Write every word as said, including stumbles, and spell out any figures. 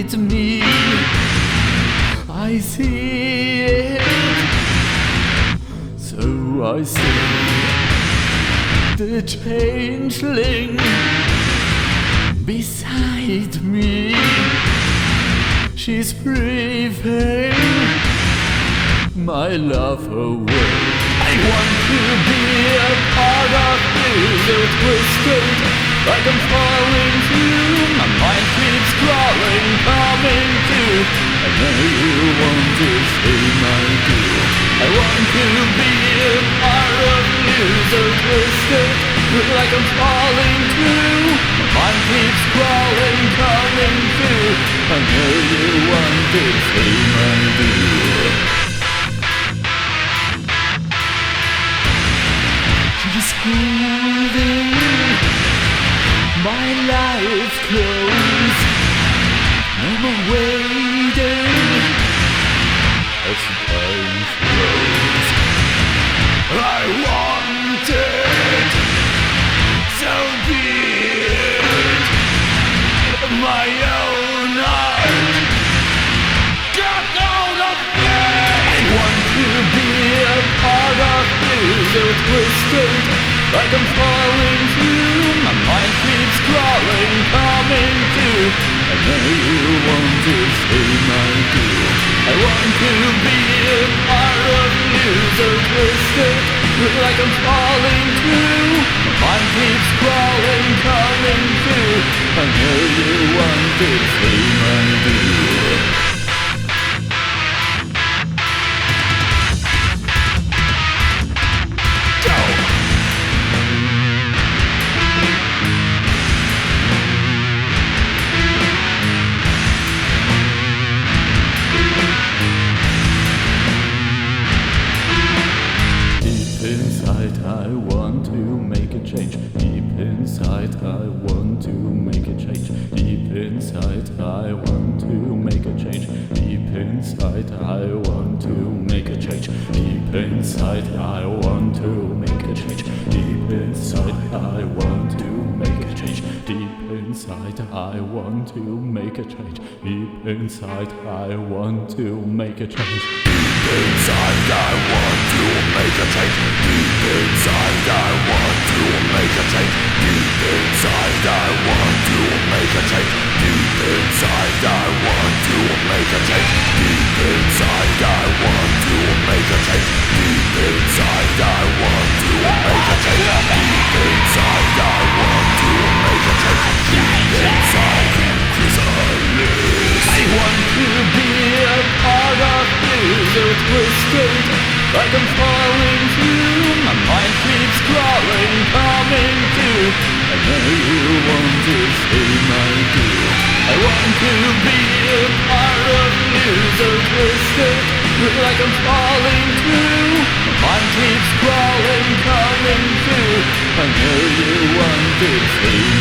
beside me, I see it, so I see the changeling beside me. She's breathing my love away. I want to be a part of you, so twisted like I'm falling through. My mind keeps crawling, coming to. I know you want to stay my dear. I want to be a part of you, so twisted like I'm falling through. My mind keeps crawling, coming to. I know you want to stay my dear. She's holding my life close. No more waiting as the time flows. I want it, so be it. My own heart got hold of me. I want to be a part of you, so twisted like I'm falling through. My mind keeps crawling, coming to. I know you want to stay my dear. I want to be a part of you, so twisted like I'm falling through. My mind keeps crawling, coming to. I know you want to stay my dear. Inside I want to make a change. Deep inside I want to make a change. Deep inside I want to make a change. Deep inside I want to make a change. Deep inside I want to make a change. Deep inside I want to make a change. Deep inside I want to make a change. Deep inside I want to make a change. Inside I want to make a change. Deep inside I want to make a change. Deep inside I want to make a change. Deep inside I want to make a change. Deep inside I want to make a change. Deep inside I want to make a change. Deep inside I want to make a change. Deep inside chrysalis. I want to be a part of you, so twisted like I'm falling through. My mind keeps crawling, coming to. I know you want to stay my dear. I want to be a part of you, so twisted like I'm falling through. My mind keeps crawling, coming to. I know you want to stay my dear.